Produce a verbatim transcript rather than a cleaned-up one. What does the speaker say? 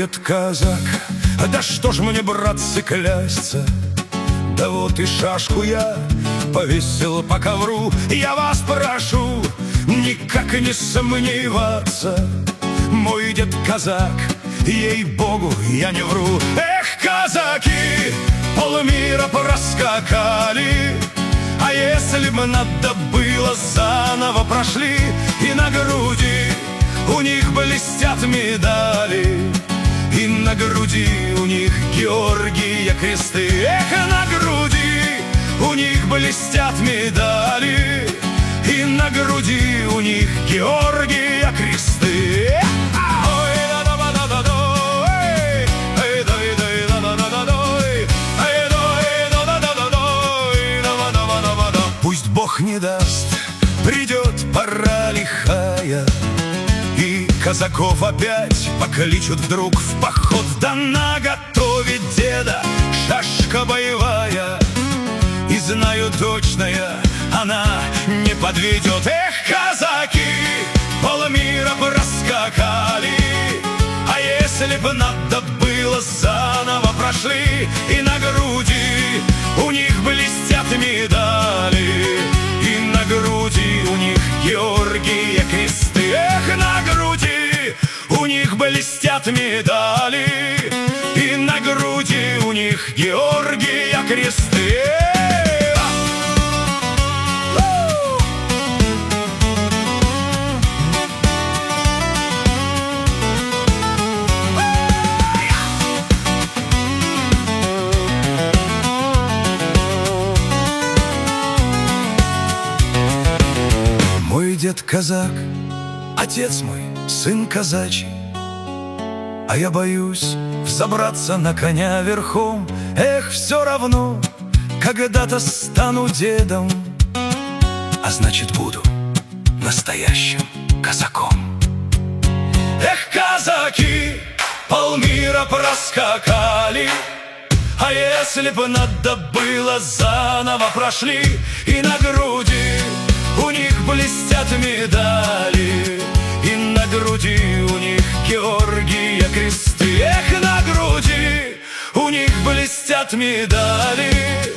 дед казак, да что ж мне, братцы, клясться? Да вот и шашку я повесил по ковру. Я вас прошу никак не сомневаться, мой дед казак, ей-богу, я не вру. Эх, казаки, полмира проскакали, а если б надо было, заново прошли. И на груди у них блестят медали, и на груди у них Георгия кресты. Эх, на груди у них блестят медали, и на груди у них Георгия кресты. Пусть Бог не даст, придет пора лихая, и казаков опять покличут вдруг в поход. Да наготове деда шашка боевая, и знаю точно я, она не подведет. Эх, казаки, полмира проскакали, а если б надо было, заново прошли. И на груди у них блестят медали, и на груди у них Георгия кресты. Эх, на груди у них блестят медали, и на груди у них Георгия кресты. Мой дед казак, отец мой сын казачий, а я боюсь взобраться на коня верхом. Эх, все равно когда-то стану дедом, а значит буду настоящим казаком. Эх, казаки, полмира проскакали, а если бы надо было, заново прошли. И на груди у них блестят медали, и на груди у них Георгия кресты. Эх, на груди у них блестят медали,